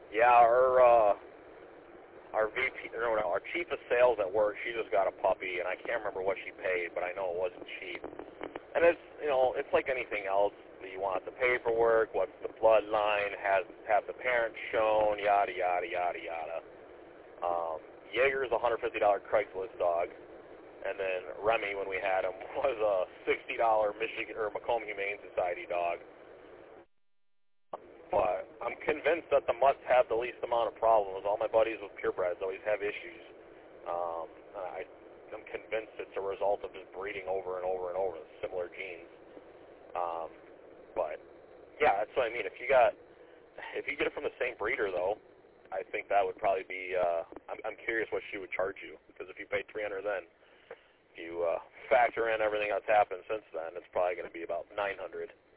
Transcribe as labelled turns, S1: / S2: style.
S1: Yeah, our VP, no, our chief of sales at work, she just got a puppy, and I can't remember what she paid, but I know it wasn't cheap. And it's, it's like anything else. You want the paperwork, what's the bloodline, have the parents shown, yada, yada, yada, yada. Jaeger's a $150 Craigslist dog, and then Remy, when we had him, was a $60 Michigan or Macomb Humane Society dog. But I'm convinced that the mutts have the least amount of problems. All my buddies with purebreds always have issues. I'm convinced it's a result of just breeding over and over and over with similar genes. But yeah, that's what I mean. If you get it from the same breeder, though, I think that would probably be. I'm curious what she would charge you, because if you pay $300 then, if you factor in everything that's happened since then, it's probably going to be about $900.